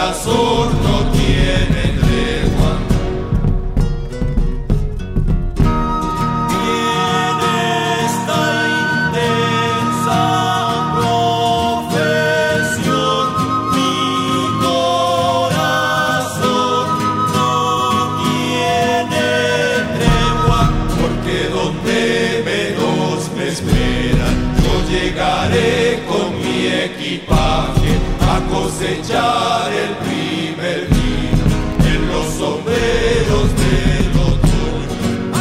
corazón no tiene tregua. Llegaré con mi equipaje a cosechar el primer vino en los sombreros del otoño, a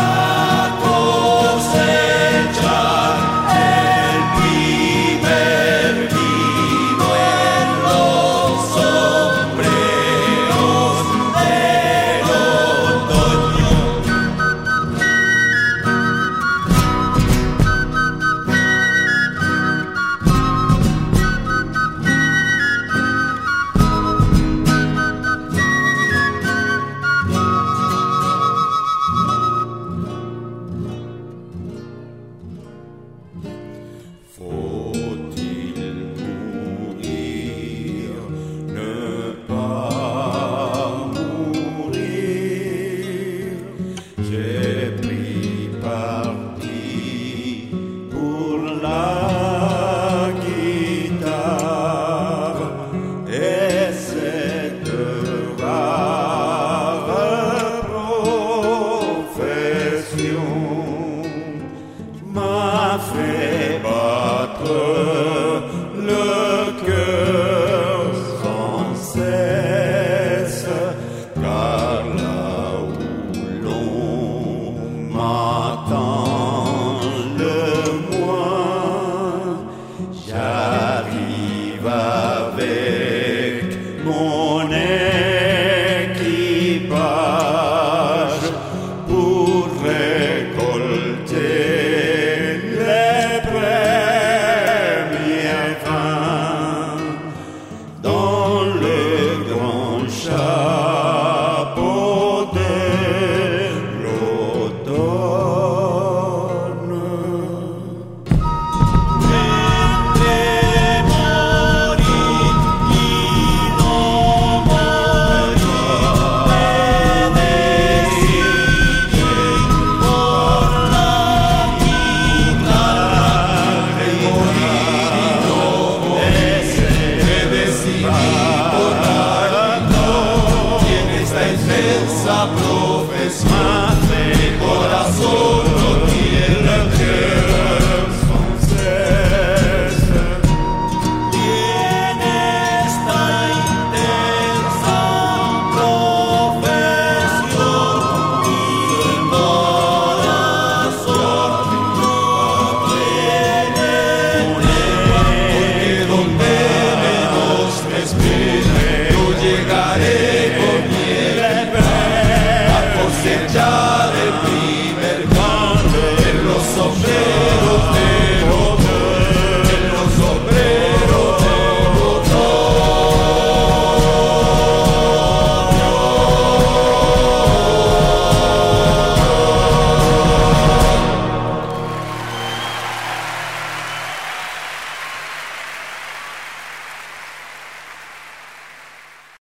cosechar el primer vino en los sombreros del otoño. Faut-il mourir, ne pas mourir? J'ai pris parti pour la guitare et cette rare profession m'a fait battre le cœur sans cesse, car là où l'on m'attend le moins, j'arrive avec mon équipage pour récolter les premiers vins dans le grand chapeau de l'automne. Esa profesión, mi corazón